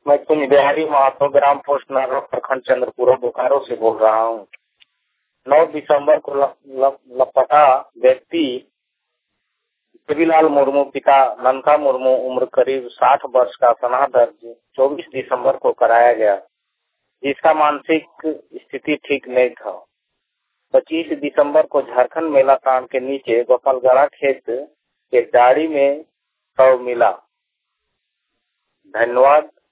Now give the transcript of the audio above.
मैं कुंज बिहारी महतो ग्राम पोस्ट नागर प्रखंड चंद्रपुरा बोकारो से बोल रहा हूँ। 9 दिसंबर को लापता व्यक्ति देवीलाल मुर्मू पिता ननका मुर्मू उम्र करीब 60 वर्ष का सना दर्ज 24 दिसंबर को कराया गया, जिसका मानसिक स्थिति ठीक नहीं था। 25 दिसंबर को झारखंड मेला कांड के नीचे गोपालगढ़ा खेत के डाड़ी में शव मिला। धन्यवाद।